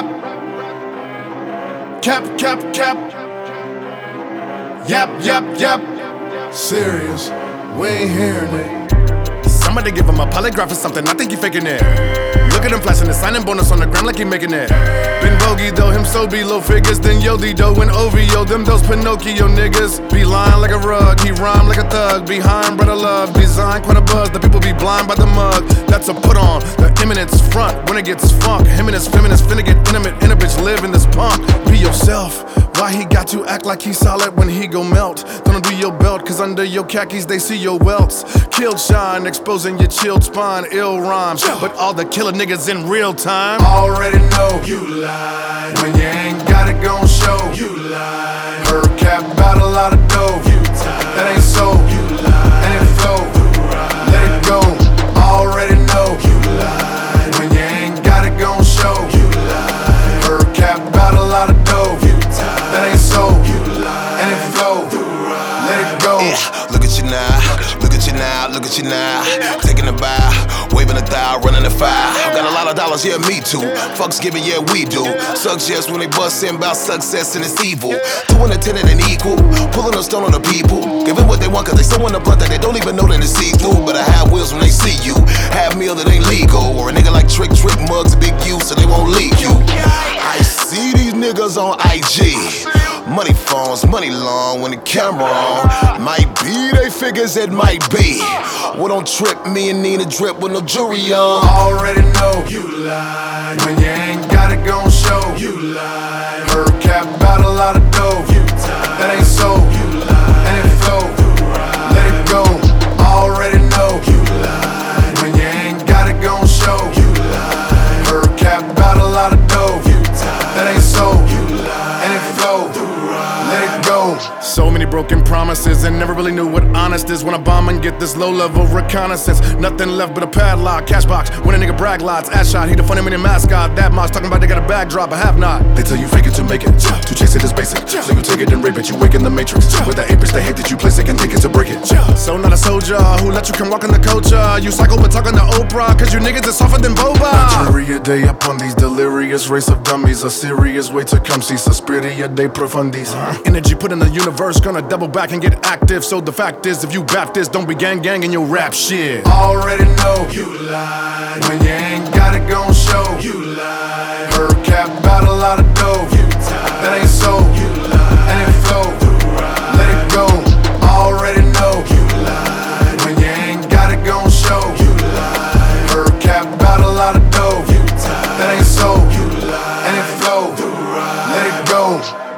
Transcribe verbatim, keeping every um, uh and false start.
rap. Cap, cap, cap. Yap, yap, yap. Serious, we ain't hearing it. Somebody give him a polygraph or something, I think he faking it. Look at him flashing the signing bonus on the gram like he making it. Been bogey though, him so be low figures. Then Yodi dough and O V O, them those Pinocchio niggas. Be lying like a rug, he rhyme like a thug. Behind brother love, design quite a buzz. The people be blind by the mug, that's a put on. The eminence front, when it gets funk. Him and his feminists finna get intimate, in a bitch live in this punk. Be yourself, why he got to act like he's solid when he go melt? Don't undo your belt, cause under your khakis they see your welts. Killed shine, exposing your chilled spine, ill rhymes. But all the killer niggas in real time already know you lied. When you ain't got it gon' show, you lied. Heard cap about a lot of dough, you tied. That ain't so, you lied. And it flow, let it go. Already know you lied. When you ain't got it gon' show, you lied. Heard cap about a lot of dough, you tied. That ain't so, you lied. And it flow, let it go. Yeah, look at you now, look at you now, look at you now. Taking a bow, waving a thigh, running the fire. Got a lot of dollars, yeah, me too. Fucks giving, yeah, we do. Success when they bust in about success and it's evil. Two independent and equal, pulling a stone on the people. Giving what they want cause they so in the blunt that they don't even know that it's see-through. But I have wheels when they see you. Have meal that ain't legal. Or a nigga like Trick Trick mugs a big you so they won't leak you. I see these niggas on I G. Money phones, money long when the camera on. Might be they figures, it might be. Well, don't trip me and Nina drip with no jewelry on. Already know you lied. When you ain't got it gon' show, you lied. Heard cap about a lot of dough, you tied. That ain't so, you lied. And it flow, let it go. Already know you lied. When you ain't got it gon' show, you lied. Heard cap about a lot of dough, you tied. That ain't so, you lied. And it flow, let it go. So many broken promises and never really knew what honest is. When I bomb and get this low-level reconnaissance, nothing left but a padlock, cash box. When a nigga brag lots, ass shot, he the funny mini mascot. That much talking about they got a backdrop, I have not. They tell you fake it to make it, to chase it is basic. So you take it and rape it, you wake in the matrix. With the apis, they hate that you place it and take it to break it. So not a soldier who let you come walk in the culture. You psycho but talking to Oprah, cause you niggas is softer than boba. Nigeria day upon these delirious race of dummies. A serious way to come see Suspiria de profundis. Energy put in the universe, gonna double back and get active. So the fact is, if you Baptist, don't be gang gang in your rap shit. Already know you lied. When you ain't got it gon' show, you lied. Heard cap about a lot of dough, you tied. That ain't so, you lied. And it flow, let it go. Already know you lied. When you ain't got it gon' show, you lied. Heard cap about a lot of dough, you tied. That ain't so, you lied. And it flow, let it go.